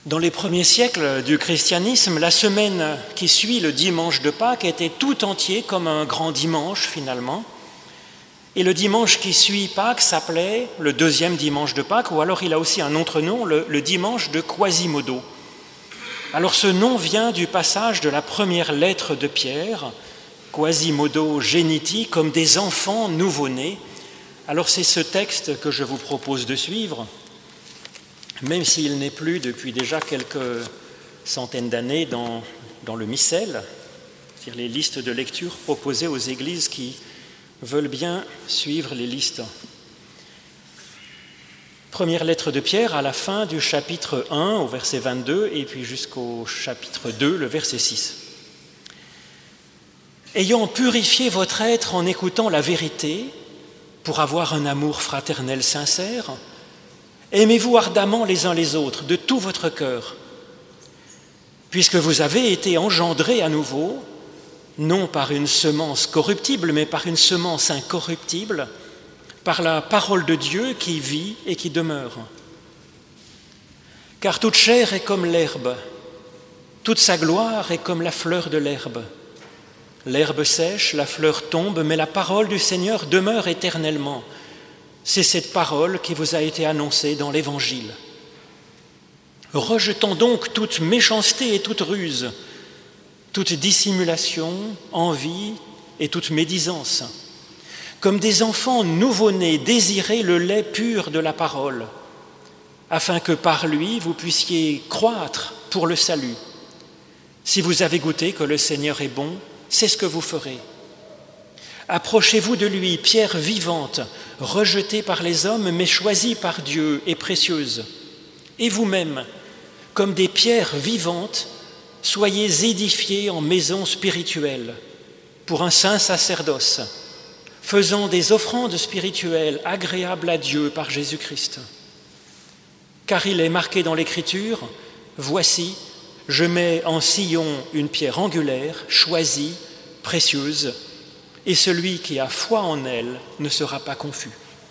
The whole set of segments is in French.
Dans les premiers siècles du christianisme, la semaine qui suit le dimanche de Pâques était tout entier comme un grand dimanche finalement. Et le dimanche qui suit Pâques s'appelait le deuxième dimanche de Pâques, ou alors il a aussi un autre nom, le dimanche de Quasimodo. Alors ce nom vient du passage de la première lettre de Pierre, Quasimodo geniti, comme des enfants nouveau-nés. Alors c'est ce texte que je vous propose de suivre, même s'il n'est plus depuis déjà quelques centaines d'années dans le missel, c'est-à-dire les listes de lecture proposées aux églises qui veulent bien suivre les listes. Première lettre de Pierre à la fin du chapitre 1 au verset 22 et puis jusqu'au chapitre 2, le verset 6. Ayant purifié votre être en écoutant la vérité pour avoir un amour fraternel sincère, aimez-vous ardemment les uns les autres de tout votre cœur, puisque vous avez été engendrés à nouveau, non par une semence corruptible, mais par une semence incorruptible, par la parole de Dieu qui vit et qui demeure. Car toute chair est comme l'herbe, toute sa gloire est comme la fleur de l'herbe. L'herbe sèche, la fleur tombe, mais la parole du Seigneur demeure éternellement. C'est cette parole qui vous a été annoncée dans l'Évangile. Rejetons donc toute méchanceté et toute ruse, toute dissimulation, envie et toute médisance. Comme des enfants nouveau-nés, désirez le lait pur de la parole, afin que par lui vous puissiez croître pour le salut. Si vous avez goûté que le Seigneur est bon, c'est ce que vous ferez. Approchez-vous de lui, pierre vivante, rejetée par les hommes, mais choisie par Dieu et précieuse. Et vous-même, comme des pierres vivantes, soyez édifiés en maison spirituelle pour un saint sacerdoce, faisant des offrandes spirituelles agréables à Dieu par Jésus-Christ. Car il est marqué dans l'Écriture, « Voici, je mets en Sion une pierre angulaire, choisie, précieuse, et celui qui a foi en elle ne sera pas confus. »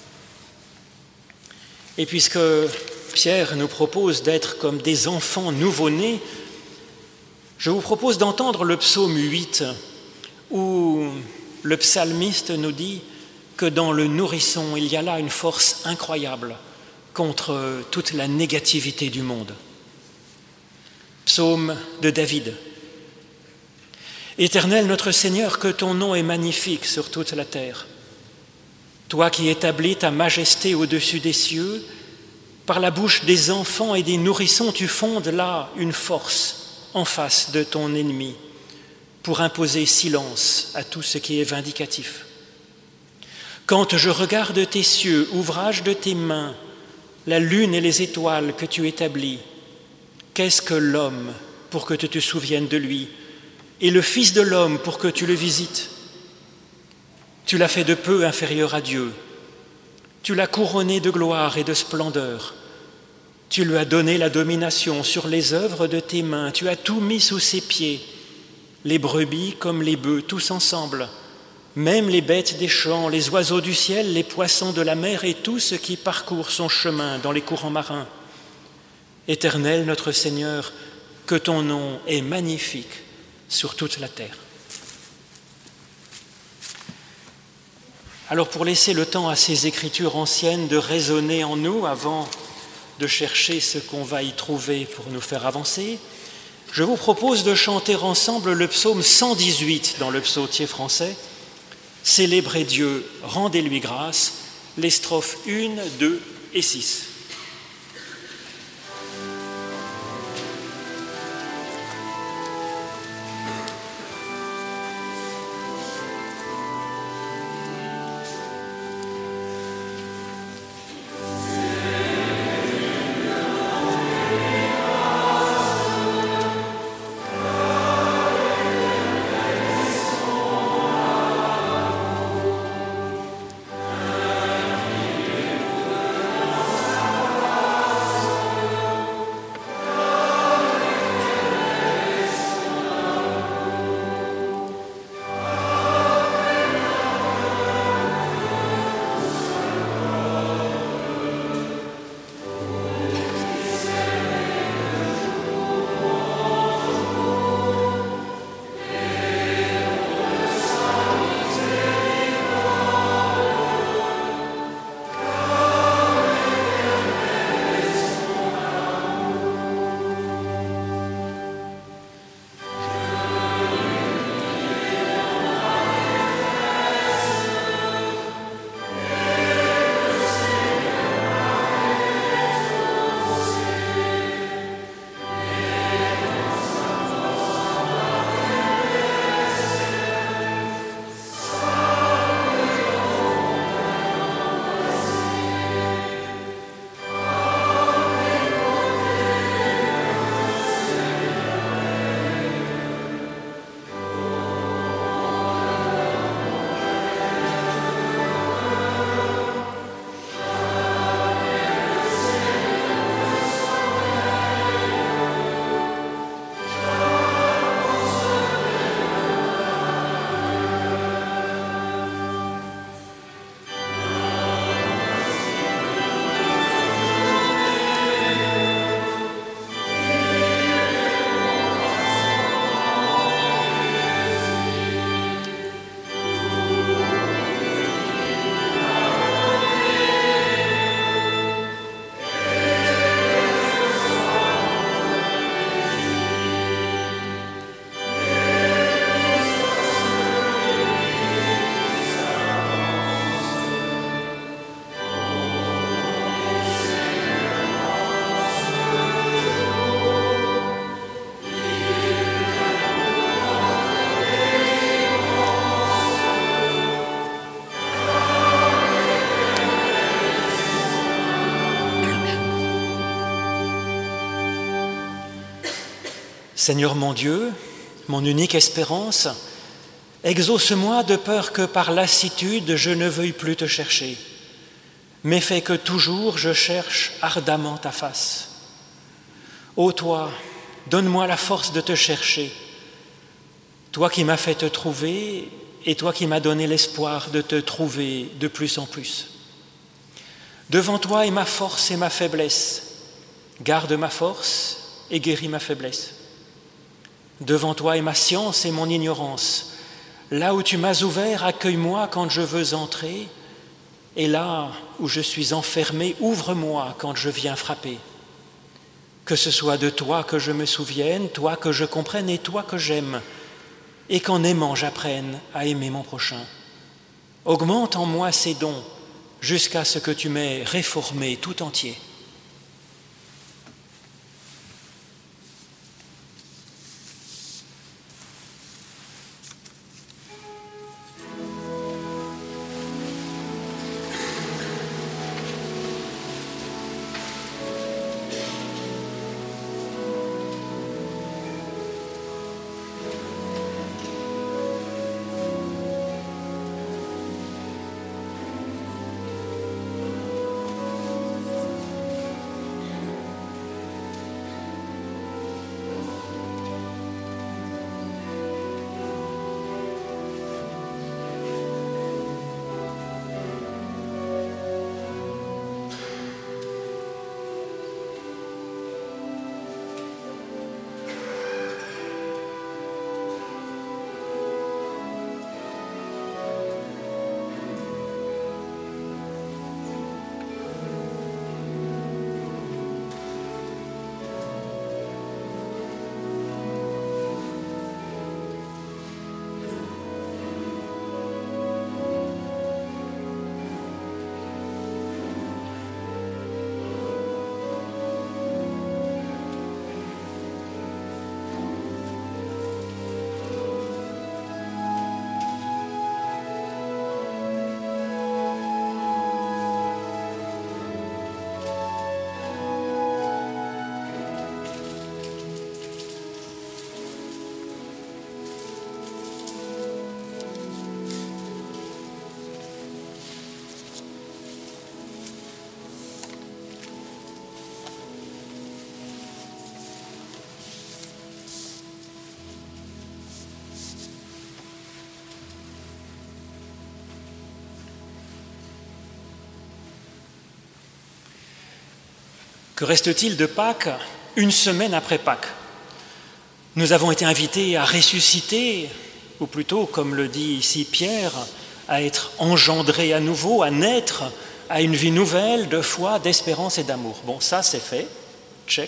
Et puisque Pierre nous propose d'être comme des enfants nouveau-nés, je vous propose d'entendre le psaume 8, où le psalmiste nous dit que dans le nourrisson, il y a là une force incroyable contre toute la négativité du monde. Psaume de David. Éternel notre Seigneur, que ton nom est magnifique sur toute la terre. Toi qui établis ta majesté au-dessus des cieux, par la bouche des enfants et des nourrissons, tu fondes là une force en face de ton ennemi pour imposer silence à tout ce qui est vindicatif. Quand je regarde tes cieux, ouvrage de tes mains, la lune et les étoiles que tu établis, qu'est-ce que l'homme pour que tu te souviennes de lui, et le Fils de l'homme pour que tu le visites? Tu l'as fait de peu inférieur à Dieu. Tu l'as couronné de gloire et de splendeur. Tu lui as donné la domination sur les œuvres de tes mains. Tu as tout mis sous ses pieds, les brebis comme les bœufs, tous ensemble, même les bêtes des champs, les oiseaux du ciel, les poissons de la mer et tout ce qui parcourt son chemin dans les courants marins. Éternel notre Seigneur, que ton nom est magnifique sur toute la terre. Alors pour laisser le temps à ces écritures anciennes de résonner en nous avant de chercher ce qu'on va y trouver pour nous faire avancer, je vous propose de chanter ensemble le psaume 118 dans le psautier français. Célébrez Dieu, rendez-lui grâce, les strophes 1, 2 et 6. Seigneur mon Dieu, mon unique espérance, exauce-moi de peur que par lassitude je ne veuille plus te chercher, mais fais que toujours je cherche ardemment ta face. Ô toi, donne-moi la force de te chercher, toi qui m'as fait te trouver et toi qui m'as donné l'espoir de te trouver de plus en plus. Devant toi est ma force et ma faiblesse, garde ma force et guéris ma faiblesse. Devant toi est ma science et mon ignorance, là où tu m'as ouvert, accueille-moi quand je veux entrer, et là où je suis enfermé, ouvre-moi quand je viens frapper. Que ce soit de toi que je me souvienne, toi que je comprenne et toi que j'aime, et qu'en aimant j'apprenne à aimer mon prochain. Augmente en moi ces dons jusqu'à ce que tu m'aies réformé tout entier. Que reste-t-il de Pâques une semaine après Pâques? Nous avons été invités à ressusciter, ou plutôt, comme le dit ici Pierre, à être engendrés à nouveau, à naître à une vie nouvelle de foi, d'espérance et d'amour. Bon, ça c'est fait, check.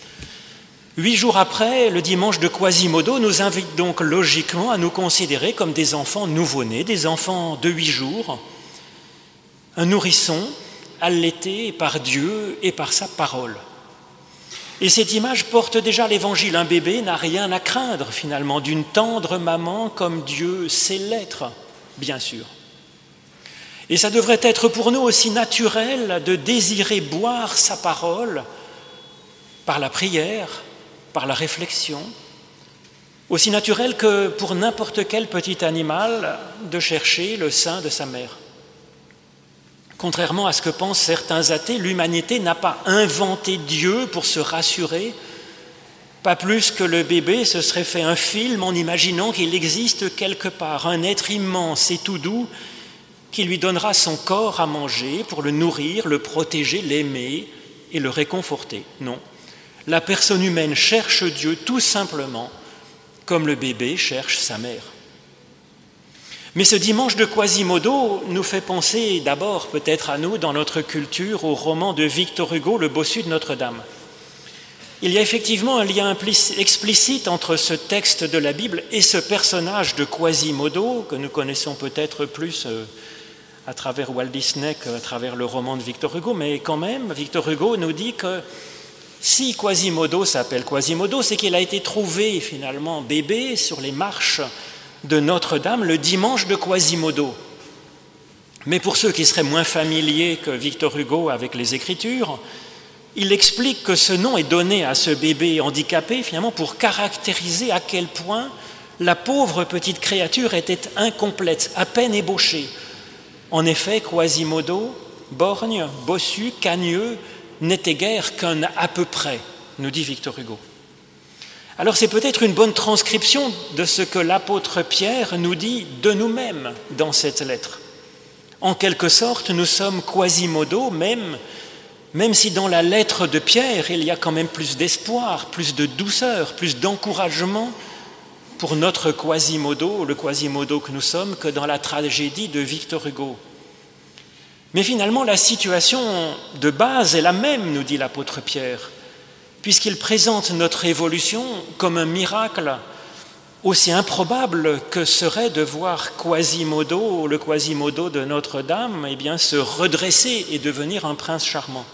8 jours après, le dimanche de Quasimodo nous invite donc logiquement à nous considérer comme des enfants nouveau-nés, des enfants de 8 jours, un nourrisson allaité par Dieu et par sa parole. Et cette image porte déjà l'évangile. Un bébé n'a rien à craindre finalement d'une tendre maman comme Dieu sait l'être, bien sûr. Et ça devrait être pour nous aussi naturel de désirer boire sa parole par la prière, par la réflexion, aussi naturel que pour n'importe quel petit animal de chercher le sein de sa mère. Contrairement à ce que pensent certains athées, l'humanité n'a pas inventé Dieu pour se rassurer, pas plus que le bébé se serait fait un film en imaginant qu'il existe quelque part un être immense et tout doux qui lui donnera son corps à manger pour le nourrir, le protéger, l'aimer et le réconforter. Non, la personne humaine cherche Dieu tout simplement comme le bébé cherche sa mère. Mais ce dimanche de Quasimodo nous fait penser d'abord peut-être à nous, dans notre culture, au roman de Victor Hugo, Le Bossu de Notre-Dame. Il y a effectivement un lien explicite entre ce texte de la Bible et ce personnage de Quasimodo, que nous connaissons peut-être plus à travers Walt Disney qu'à travers le roman de Victor Hugo, mais quand même, Victor Hugo nous dit que si Quasimodo s'appelle Quasimodo, c'est qu'il a été trouvé finalement bébé sur les marches de Notre-Dame le dimanche de Quasimodo. Mais pour ceux qui seraient moins familiers que Victor Hugo avec les Écritures, il explique que ce nom est donné à ce bébé handicapé finalement pour caractériser à quel point la pauvre petite créature était incomplète, à peine ébauchée. En effet, Quasimodo, borgne, bossu, cagneux, n'était guère qu'un à peu près, nous dit Victor Hugo. Alors c'est peut-être une bonne transcription de ce que l'apôtre Pierre nous dit de nous-mêmes dans cette lettre. En quelque sorte, nous sommes Quasimodo, même si dans la lettre de Pierre, il y a quand même plus d'espoir, plus de douceur, plus d'encouragement pour notre Quasimodo, le Quasimodo que nous sommes, que dans la tragédie de Victor Hugo. Mais finalement, la situation de base est la même, nous dit l'apôtre Pierre, puisqu'il présente notre évolution comme un miracle aussi improbable que serait de voir Quasimodo, le Quasimodo de Notre-Dame, se redresser et devenir un prince charmant.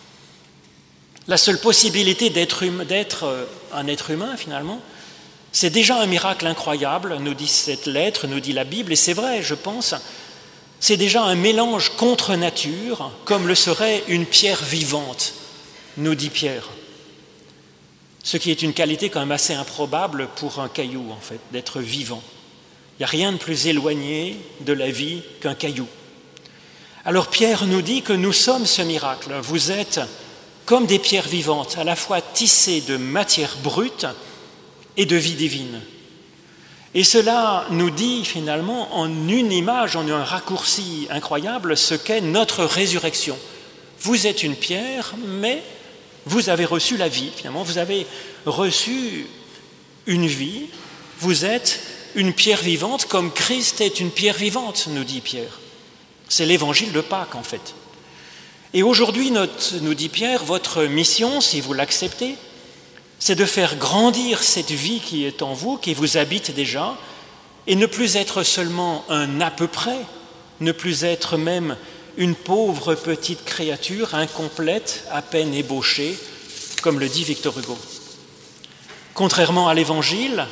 La seule possibilité d'être un être humain, finalement, c'est déjà un miracle incroyable, nous dit cette lettre, nous dit la Bible, et c'est vrai, je pense, c'est déjà un mélange contre nature, comme le serait une pierre vivante, nous dit Pierre. Ce qui est une qualité quand même assez improbable pour un caillou, en fait, d'être vivant. Il n'y a rien de plus éloigné de la vie qu'un caillou. Alors Pierre nous dit que nous sommes ce miracle. Vous êtes comme des pierres vivantes, à la fois tissées de matière brute et de vie divine. Et cela nous dit finalement en une image, en un raccourci incroyable, ce qu'est notre résurrection. Vous êtes une pierre, mais vous avez reçu la vie, finalement, vous avez reçu une vie, vous êtes une pierre vivante comme Christ est une pierre vivante, nous dit Pierre. C'est l'évangile de Pâques, en fait. Et aujourd'hui, nous dit Pierre, votre mission, si vous l'acceptez, c'est de faire grandir cette vie qui est en vous, qui vous habite déjà, et ne plus être seulement un à peu près, ne plus être même une pauvre petite créature incomplète, à peine ébauchée, comme le dit Victor Hugo. Contrairement à l'Évangile,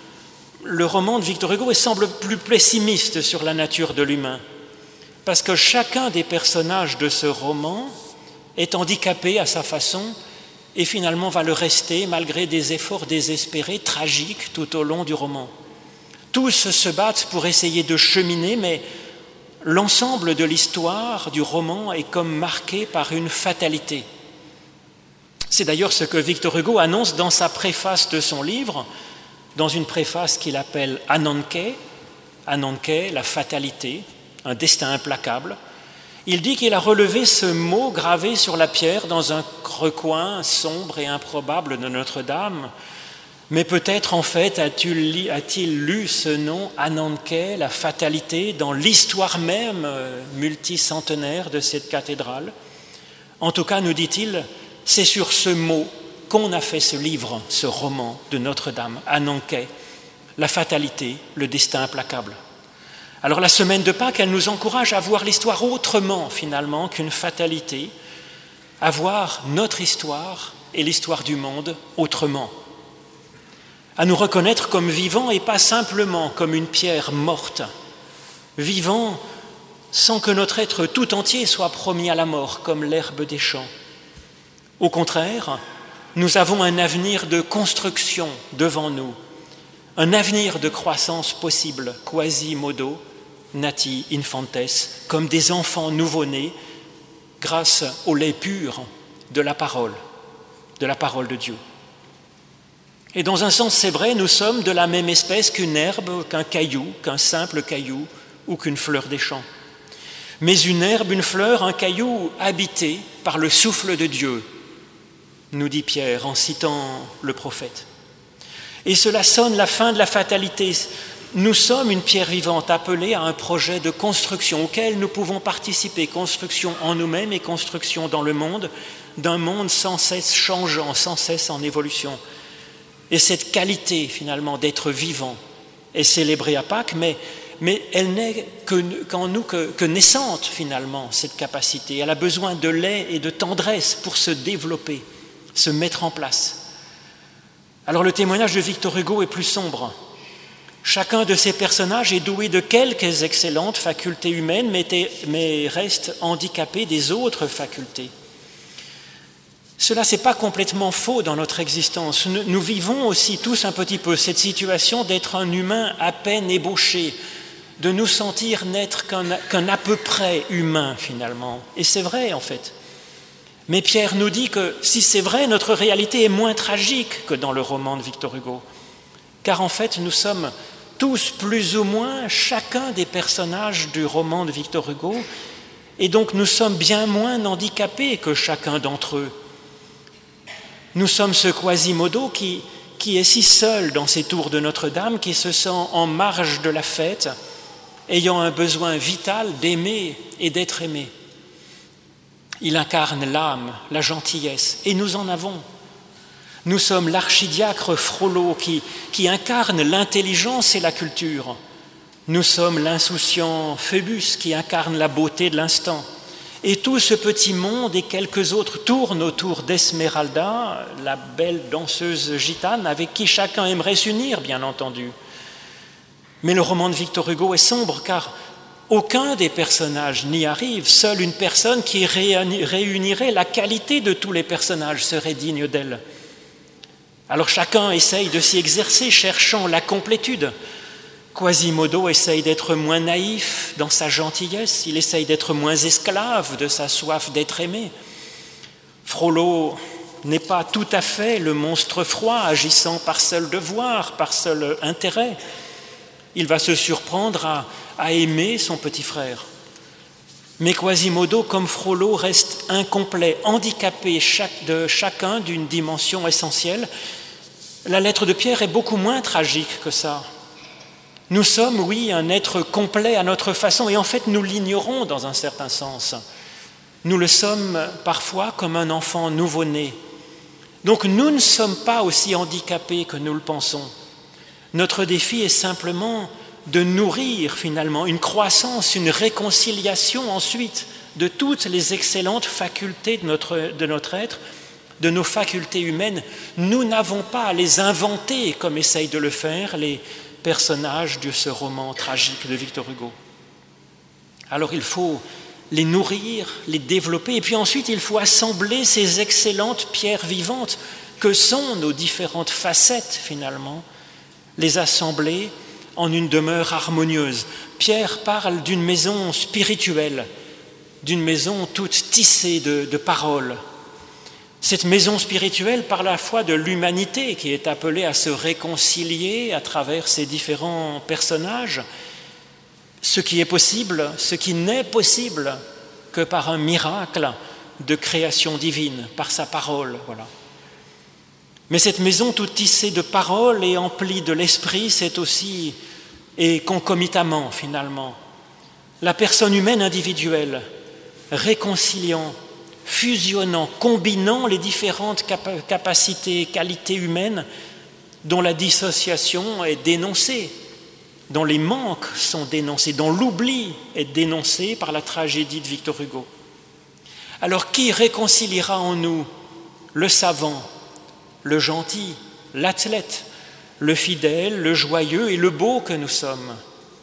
le roman de Victor Hugo semble plus pessimiste sur la nature de l'humain, parce que chacun des personnages de ce roman est handicapé à sa façon et finalement va le rester malgré des efforts désespérés, tragiques tout au long du roman. Tous se battent pour essayer de cheminer, mais l'ensemble de l'histoire du roman est comme marqué par une fatalité. C'est d'ailleurs ce que Victor Hugo annonce dans sa préface de son livre, dans une préface qu'il appelle Ananke, la fatalité, un destin implacable. Il dit qu'il a relevé ce mot gravé sur la pierre dans un recoin sombre et improbable de Notre-Dame, mais peut-être en fait a-t-il lu ce nom Ananke, la fatalité, dans l'histoire même multicentenaire de cette cathédrale. En tout cas, nous dit-il, c'est sur ce mot qu'on a fait ce livre, ce roman de Notre-Dame, Ananke, la fatalité, le destin implacable. Alors la semaine de Pâques, elle nous encourage à voir l'histoire autrement finalement qu'une fatalité, à voir notre histoire et l'histoire du monde autrement, à nous reconnaître comme vivants et pas simplement comme une pierre morte, vivants sans que notre être tout entier soit promis à la mort comme l'herbe des champs. Au contraire, nous avons un avenir de construction devant nous, un avenir de croissance possible, Quasimodo, nati infantes, comme des enfants nouveau-nés, grâce au lait pur de la parole de Dieu. Et dans un sens, c'est vrai, nous sommes de la même espèce qu'une herbe, qu'un caillou, qu'un simple caillou ou qu'une fleur des champs. Mais une herbe, une fleur, un caillou habité par le souffle de Dieu, nous dit Pierre en citant le prophète. Et cela sonne la fin de la fatalité. Nous sommes une pierre vivante appelée à un projet de construction auquel nous pouvons participer, construction en nous-mêmes et construction dans le monde, d'un monde sans cesse changeant, sans cesse en évolution. Et cette qualité finalement d'être vivant est célébrée à Pâques, mais elle n'est qu'en nous que naissante finalement, cette capacité. Elle a besoin de lait et de tendresse pour se développer, se mettre en place. Alors le témoignage de Victor Hugo est plus sombre. Chacun de ces personnages est doué de quelques excellentes facultés humaines, mais reste handicapé des autres facultés. Cela, c'est pas complètement faux dans notre existence. Nous vivons aussi tous un petit peu cette situation d'être un humain à peine ébauché, de nous sentir n'être qu'un à peu près humain finalement. Et c'est vrai en fait. Mais Pierre nous dit que si c'est vrai, notre réalité est moins tragique que dans le roman de Victor Hugo. Car en fait, nous sommes tous plus ou moins chacun des personnages du roman de Victor Hugo, et donc nous sommes bien moins handicapés que chacun d'entre eux. Nous sommes ce Quasimodo qui est si seul dans ses tours de Notre-Dame, qui se sent en marge de la fête, ayant un besoin vital d'aimer et d'être aimé. Il incarne l'âme, la gentillesse, et nous en avons. Nous sommes l'archidiacre Frollo qui incarne l'intelligence et la culture. Nous sommes l'insouciant Phébus qui incarne la beauté de l'instant. Et tout ce petit monde et quelques autres tournent autour d'Esmeralda, la belle danseuse gitane avec qui chacun aimerait s'unir, bien entendu. Mais le roman de Victor Hugo est sombre car aucun des personnages n'y arrive. Seule une personne qui réunirait la qualité de tous les personnages serait digne d'elle. Alors chacun essaye de s'y exercer, cherchant la complétude. Quasimodo essaye d'être moins naïf dans sa gentillesse, il essaye d'être moins esclave de sa soif d'être aimé. Frollo n'est pas tout à fait le monstre froid, agissant par seul devoir, par seul intérêt. Il va se surprendre à aimer son petit frère. Mais Quasimodo, comme Frollo, reste incomplet, handicapé de chacun d'une dimension essentielle. La lettre de Pierre est beaucoup moins tragique que ça. Nous sommes, oui, un être complet à notre façon, et en fait nous l'ignorons dans un certain sens. Nous le sommes parfois comme un enfant nouveau-né. Donc nous ne sommes pas aussi handicapés que nous le pensons. Notre défi est simplement de nourrir finalement une croissance, une réconciliation ensuite de toutes les excellentes facultés de notre être, de nos facultés humaines. Nous n'avons pas à les inventer comme essayent de le faire les personnages de ce roman tragique de Victor Hugo. Alors il faut les nourrir, les développer, et puis ensuite il faut assembler ces excellentes pierres vivantes que sont nos différentes facettes finalement, les assembler en une demeure harmonieuse. Pierre parle d'une maison spirituelle, d'une maison toute tissée de paroles. Cette maison spirituelle parle à la fois de l'humanité qui est appelée à se réconcilier à travers ces différents personnages, ce qui est possible, ce qui n'est possible que par un miracle de création divine, par sa parole. Voilà. Mais cette maison toute tissée de paroles et emplie de l'esprit, c'est aussi, et concomitamment finalement, la personne humaine individuelle, réconciliant, fusionnant, combinant les différentes capacités, qualités humaines dont la dissociation est dénoncée, dont les manques sont dénoncés, dont l'oubli est dénoncé par la tragédie de Victor Hugo. Alors qui réconciliera en nous le savant, le gentil, l'athlète, le fidèle, le joyeux et le beau que nous sommes?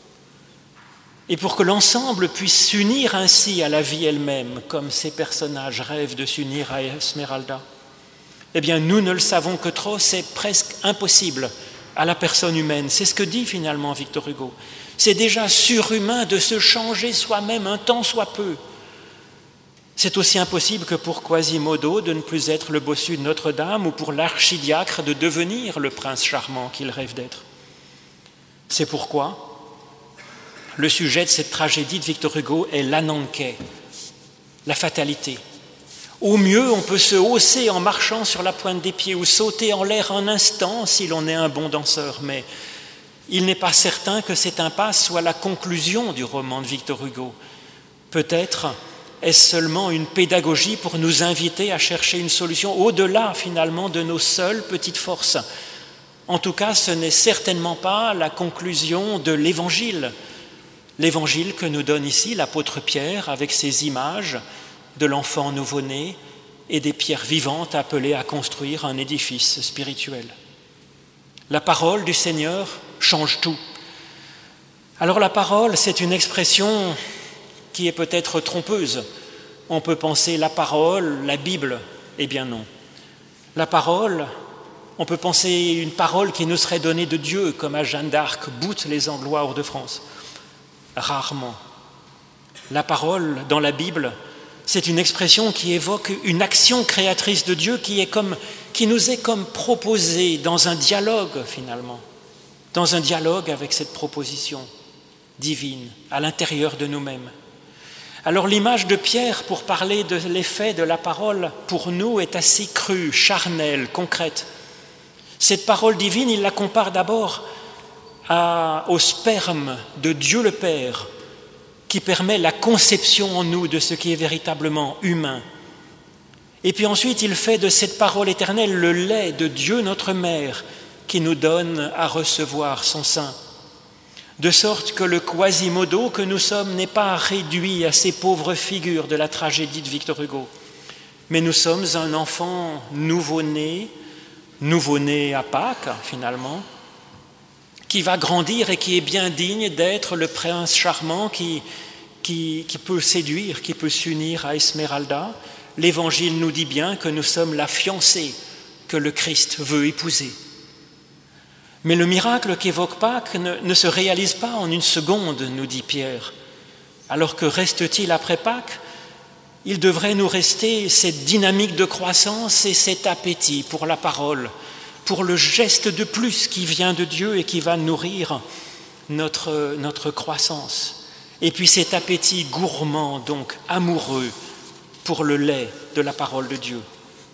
Et pour que l'ensemble puisse s'unir ainsi à la vie elle-même, comme ces personnages rêvent de s'unir à Esmeralda, eh bien nous ne le savons que trop, c'est presque impossible à la personne humaine. C'est ce que dit finalement Victor Hugo. C'est déjà surhumain de se changer soi-même un tant soit peu. C'est aussi impossible que pour Quasimodo de ne plus être le bossu de Notre-Dame ou pour l'archidiacre de devenir le prince charmant qu'il rêve d'être. C'est pourquoi le sujet de cette tragédie de Victor Hugo est l'ananké, la fatalité. Au mieux, on peut se hausser en marchant sur la pointe des pieds ou sauter en l'air un instant si l'on est un bon danseur, mais il n'est pas certain que cette impasse soit la conclusion du roman de Victor Hugo. Peut-être est-ce seulement une pédagogie pour nous inviter à chercher une solution au-delà finalement de nos seules petites forces. En tout cas, ce n'est certainement pas la conclusion de l'Évangile. L'évangile que nous donne ici l'apôtre Pierre avec ses images de l'enfant nouveau-né et des pierres vivantes appelées à construire un édifice spirituel. La parole du Seigneur change tout. Alors la parole, c'est une expression qui est peut-être trompeuse. On peut penser la parole, la Bible, Eh bien non. La parole, on peut penser une parole qui nous serait donnée de Dieu, comme à Jeanne d'Arc, boute les Anglois hors de France. Rarement. La parole, dans la Bible, c'est une expression qui évoque une action créatrice de Dieu qui nous est comme proposée dans un dialogue finalement, dans un dialogue avec cette proposition divine à l'intérieur de nous-mêmes. Alors l'image de Pierre pour parler de l'effet de la parole pour nous est assez crue, charnelle, concrète. Cette parole divine, il la compare d'abord au sperme de Dieu le Père qui permet la conception en nous de ce qui est véritablement humain. Et puis ensuite, il fait de cette parole éternelle le lait de Dieu notre Mère qui nous donne à recevoir son sein. De sorte que le Quasimodo que nous sommes n'est pas réduit à ces pauvres figures de la tragédie de Victor Hugo, mais nous sommes un enfant nouveau-né à Pâques finalement, qui va grandir et qui est bien digne d'être le prince charmant qui peut séduire, qui peut s'unir à Esmeralda. L'Évangile nous dit bien que nous sommes la fiancée que le Christ veut épouser. Mais le miracle qu'évoque Pâques ne se réalise pas en une seconde, nous dit Pierre. Alors que reste-t-il après Pâques ? Il devrait nous rester cette dynamique de croissance et cet appétit pour la parole, pour le geste de plus qui vient de Dieu et qui va nourrir notre croissance. Et puis cet appétit gourmand, donc amoureux, pour le lait de la parole de Dieu.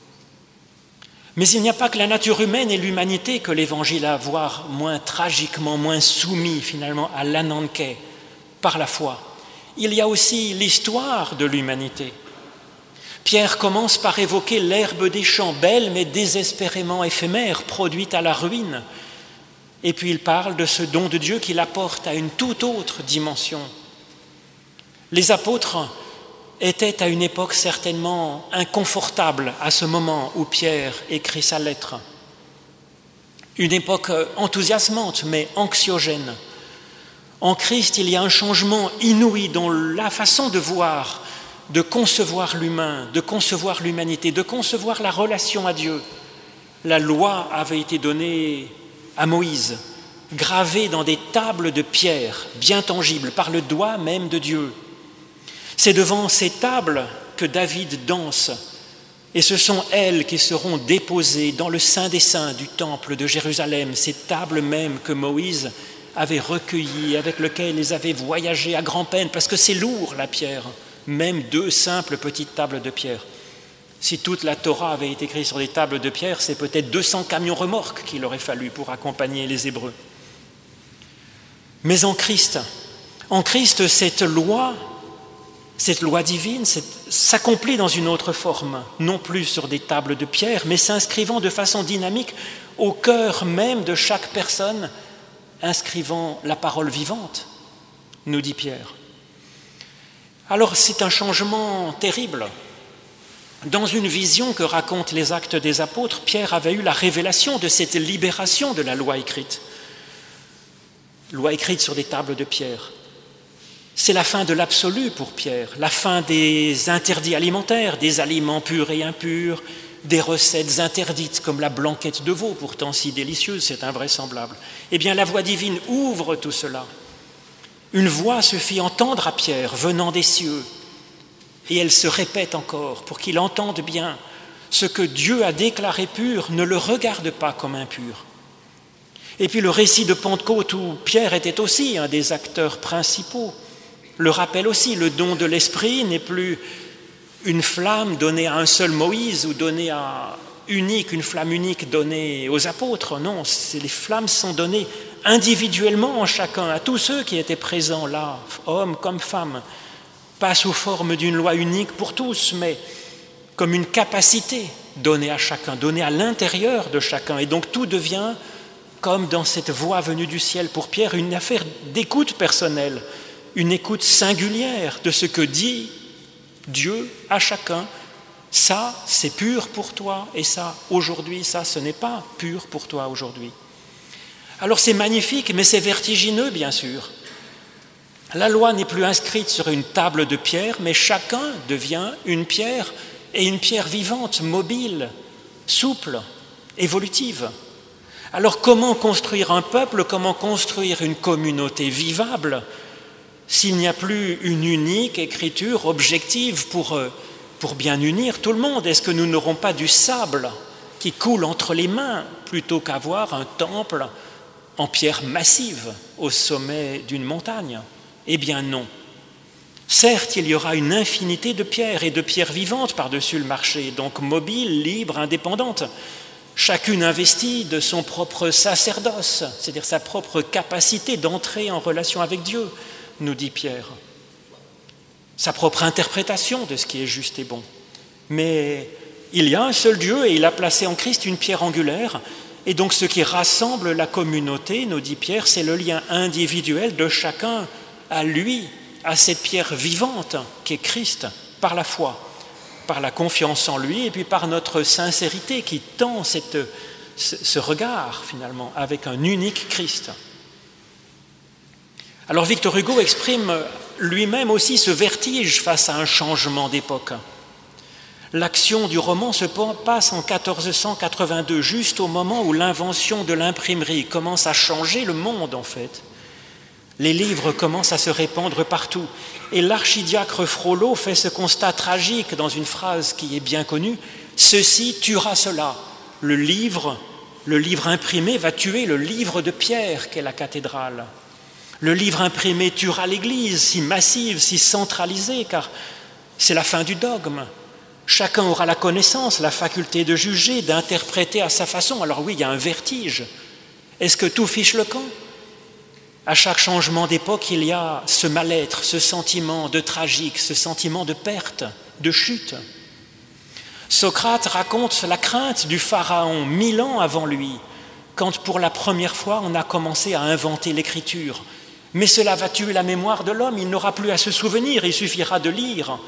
Mais il n'y a pas que la nature humaine et l'humanité que l'Évangile a à voir moins tragiquement, moins soumis finalement à l'ananké par la foi. Il y a aussi l'histoire de l'humanité. Pierre commence par évoquer l'herbe des champs, belle mais désespérément éphémère, produite à la ruine. Et puis il parle de ce don de Dieu qui l'apporte à une toute autre dimension. Les apôtres étaient à une époque certainement inconfortable à ce moment où Pierre écrit sa lettre. Une époque enthousiasmante mais anxiogène. En Christ, il y a un changement inouï dans la façon de voir, de concevoir l'humain, de concevoir l'humanité, de concevoir la relation à Dieu. La loi avait été donnée à Moïse, gravée dans des tables de pierre, bien tangibles, par le doigt même de Dieu. C'est devant ces tables que David danse, et ce sont elles qui seront déposées dans le Saint des Saints du temple de Jérusalem, ces tables mêmes que Moïse avait recueillies, avec lesquelles ils avaient voyagé à grand-peine, parce que c'est lourd la pierre, même 2 simples petites tables de pierre. Si toute la Torah avait été écrite sur des tables de pierre, c'est peut-être 200 camions remorques qu'il aurait fallu pour accompagner les Hébreux. Mais en Christ, cette loi divine s'accomplit dans une autre forme, non plus sur des tables de pierre, mais s'inscrivant de façon dynamique au cœur même de chaque personne, inscrivant la parole vivante, nous dit Pierre. Alors c'est un changement terrible. Dans une vision que racontent les Actes des Apôtres, Pierre avait eu la révélation de cette libération de la loi écrite sur des tables de pierre. C'est la fin de l'absolu pour Pierre, la fin des interdits alimentaires, des aliments purs et impurs, des recettes interdites comme la blanquette de veau, pourtant si délicieuse, c'est invraisemblable. Eh bien, la voix divine ouvre tout cela. Une voix se fit entendre à Pierre venant des cieux, et elle se répète encore pour qu'il entende bien. Ce que Dieu a déclaré pur, ne le regarde pas comme impur. Et puis le récit de Pentecôte où Pierre était aussi un des acteurs principaux, le rappelle aussi, le don de l'Esprit n'est plus une flamme donnée à un seul Moïse ou donnée une flamme unique donnée aux apôtres. Non, les flammes sont données individuellement en chacun, à tous ceux qui étaient présents là, hommes comme femmes, pas sous forme d'une loi unique pour tous, mais comme une capacité donnée à chacun, donnée à l'intérieur de chacun. Et donc tout devient, comme dans cette voix venue du ciel pour Pierre, une affaire d'écoute personnelle, une écoute singulière de ce que dit Dieu à chacun. Ça, c'est pur pour toi, et ça, aujourd'hui, ça, ce n'est pas pur pour toi aujourd'hui. Alors c'est magnifique, mais c'est vertigineux, bien sûr. La loi n'est plus inscrite sur une table de pierre, mais chacun devient une pierre et une pierre vivante, mobile, souple, évolutive. Alors comment construire un peuple, comment construire une communauté vivable s'il n'y a plus une unique écriture objective pour bien unir tout le monde? Est-ce que nous n'aurons pas du sable qui coule entre les mains plutôt qu'avoir un temple en pierre massive au sommet d'une montagne? Eh bien non. Certes, il y aura une infinité de pierres et de pierres vivantes par-dessus le marché, donc mobiles, libres, indépendantes, chacune investie de son propre sacerdoce, c'est-à-dire sa propre capacité d'entrer en relation avec Dieu, nous dit Pierre, sa propre interprétation de ce qui est juste et bon. Mais il y a un seul Dieu et il a placé en Christ une pierre angulaire, et donc ce qui rassemble la communauté, nous dit Pierre, c'est le lien individuel de chacun à lui, à cette pierre vivante qu'est Christ, par la foi, par la confiance en lui et puis par notre sincérité qui tend ce regard finalement avec un unique Christ. Alors Victor Hugo exprime lui-même aussi ce vertige face à un changement d'époque. L'action du roman se passe en 1482, juste au moment où l'invention de l'imprimerie commence à changer le monde en fait. Les livres commencent à se répandre partout. Et l'archidiacre Frollo fait ce constat tragique dans une phrase qui est bien connue. « Ceci tuera cela. Le livre imprimé va tuer le livre de pierre qu'est la cathédrale. Le livre imprimé tuera l'Église, si massive, si centralisée, car c'est la fin du dogme. Chacun aura la connaissance, la faculté de juger, d'interpréter à sa façon. Alors oui, il y a un vertige. Est-ce que tout fiche le camp ? À chaque changement d'époque, il y a ce mal-être, ce sentiment de tragique, ce sentiment de perte, de chute. Socrate raconte la crainte du pharaon 1000 ans avant lui, quand pour la première fois on a commencé à inventer l'écriture. Mais cela va tuer la mémoire de l'homme, il n'aura plus à se souvenir, il suffira de lire.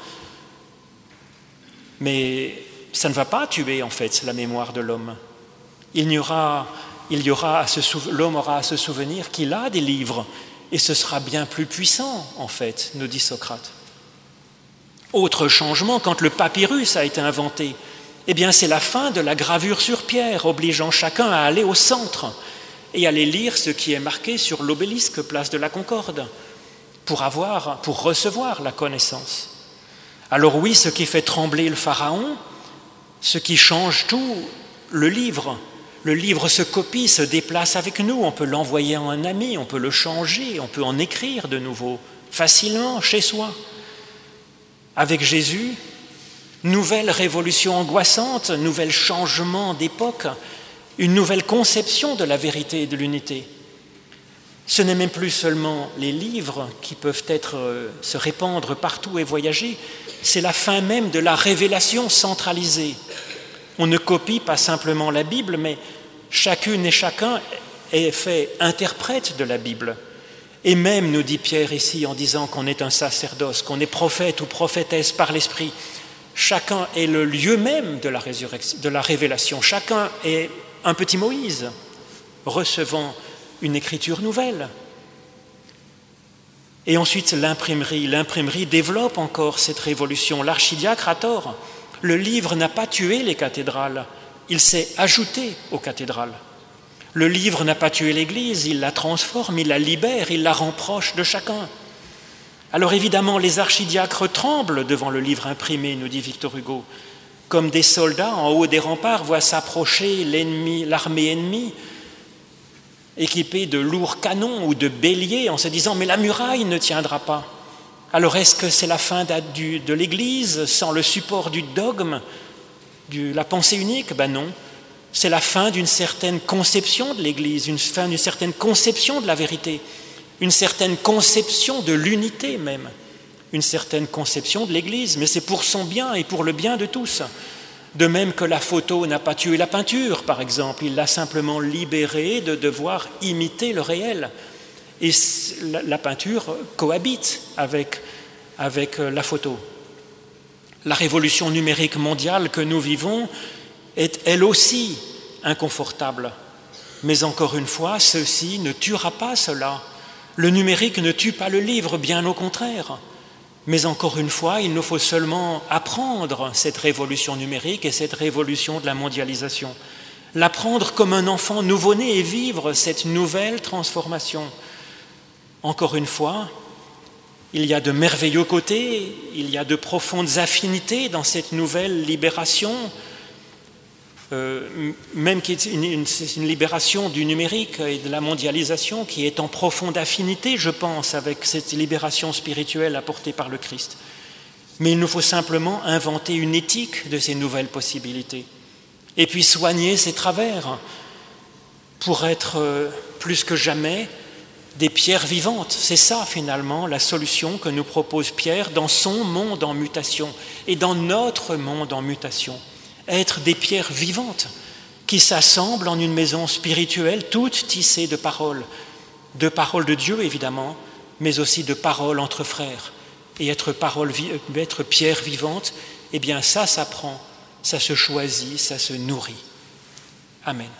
Mais ça ne va pas tuer en fait la mémoire de l'homme. L'homme aura à se souvenir qu'il a des livres, et ce sera bien plus puissant, en fait, nous dit Socrate. Autre changement, quand le papyrus a été inventé, eh bien c'est la fin de la gravure sur pierre, obligeant chacun à aller au centre et aller lire ce qui est marqué sur l'obélisque, place de la Concorde, pour recevoir la connaissance. Alors oui, ce qui fait trembler le pharaon, ce qui change tout, le livre se copie, se déplace avec nous, on peut l'envoyer à un ami, on peut le changer, on peut en écrire de nouveau, facilement, chez soi. Avec Jésus, nouvelle révolution angoissante, nouvel changement d'époque, une nouvelle conception de la vérité et de l'unité. Ce n'est même plus seulement les livres qui peuvent se répandre partout et voyager, c'est la fin même de la révélation centralisée. On ne copie pas simplement la Bible, mais chacune et chacun est fait interprète de la Bible. Et même, nous dit Pierre ici, en disant qu'on est un sacerdoce, qu'on est prophète ou prophétesse par l'Esprit, chacun est le lieu même de la révélation. Chacun est un petit Moïse, recevant une écriture nouvelle. Et ensuite, l'imprimerie. L'imprimerie développe encore cette révolution. L'archidiacre a tort. Le livre n'a pas tué les cathédrales, il s'est ajouté aux cathédrales. Le livre n'a pas tué l'Église, il la transforme, il la libère, il la rend proche de chacun. Alors évidemment, les archidiacres tremblent devant le livre imprimé, nous dit Victor Hugo, comme des soldats en haut des remparts voient s'approcher l'armée ennemie, équipée de lourds canons ou de béliers, en se disant « mais la muraille ne tiendra pas ». Alors est-ce que c'est la fin de l'Église sans le support du dogme, de la pensée unique ? Ben non, c'est la fin d'une certaine conception de l'Église, une fin d'une certaine conception de la vérité, une certaine conception de l'unité même, une certaine conception de l'Église, mais c'est pour son bien et pour le bien de tous. De même que la photo n'a pas tué la peinture, par exemple, il l'a simplement libérée de devoir imiter le réel. Et la peinture cohabite avec la photo. La révolution numérique mondiale que nous vivons est elle aussi inconfortable. Mais encore une fois, ceci ne tuera pas cela. Le numérique ne tue pas le livre, bien au contraire. Mais encore une fois, il nous faut seulement apprendre cette révolution numérique et cette révolution de la mondialisation. L'apprendre comme un enfant nouveau-né et vivre cette nouvelle transformation. Encore une fois, il y a de merveilleux côtés, il y a de profondes affinités dans cette nouvelle libération, même qui est une libération du numérique et de la mondialisation qui est en profonde affinité, je pense, avec cette libération spirituelle apportée par le Christ. Mais il nous faut simplement inventer une éthique de ces nouvelles possibilités et puis soigner ces travers pour être plus que jamais des pierres vivantes. C'est ça finalement la solution que nous propose Pierre dans son monde en mutation et dans notre monde en mutation. Être des pierres vivantes qui s'assemblent en une maison spirituelle toute tissée de paroles de Dieu évidemment, mais aussi de paroles entre frères. Et être pierre vivante, eh bien ça s'apprend, ça se choisit, ça se nourrit. Amen.